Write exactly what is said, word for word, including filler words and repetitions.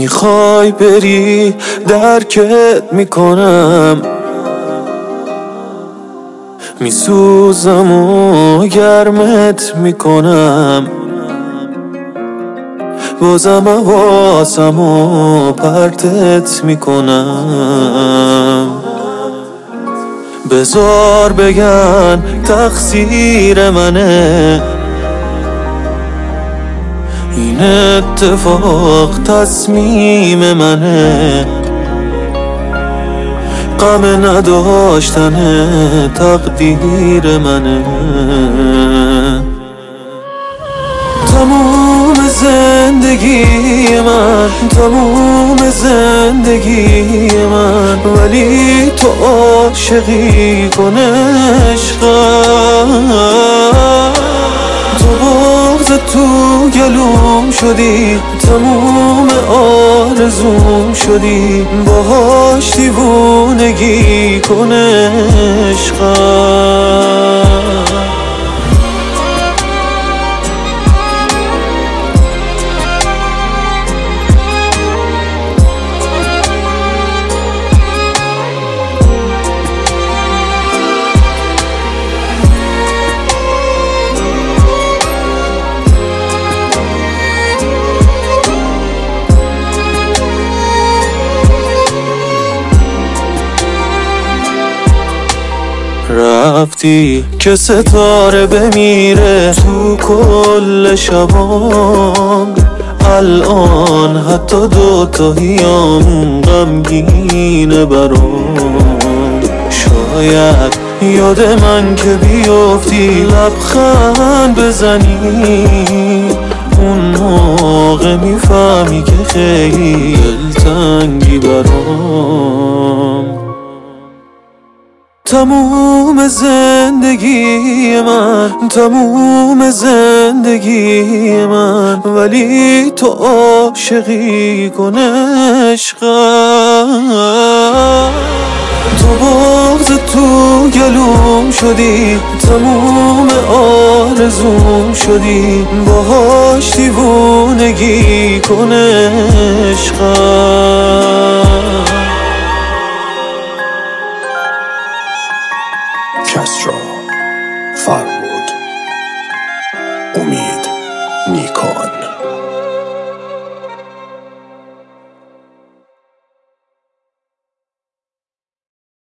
میخوای بری درکت میکنم، میسوزم و گرمت میکنم، بازم حواسم و پرتت میکنم. بذار بگن تقصیر منه، این اتفاق تصمیم منه، غم نداشتن تقدیر منه. تموم زندگی من، تموم زندگی من، ولی تو عاشقی کن عشقم. تو بغض تو گلوم شدی، تموم آرزوم شدی، باهاش دیوونگی کن عشقم. رفتی که ستاره بمیره تو کل شبام، الان حتی دوتاییام غمگینه برام. شاید یاد من که بیفتی لبخند بزنی، اون موقع میفهمی که خیلی دلتنگی برام. تموم زندگی من، تموم زندگی من، ولی تو عاشقی کن عشقم. تو بغض تو گلوم شدی، تموم آرزوم شدی، باهاش دیوونگی کن عشقم.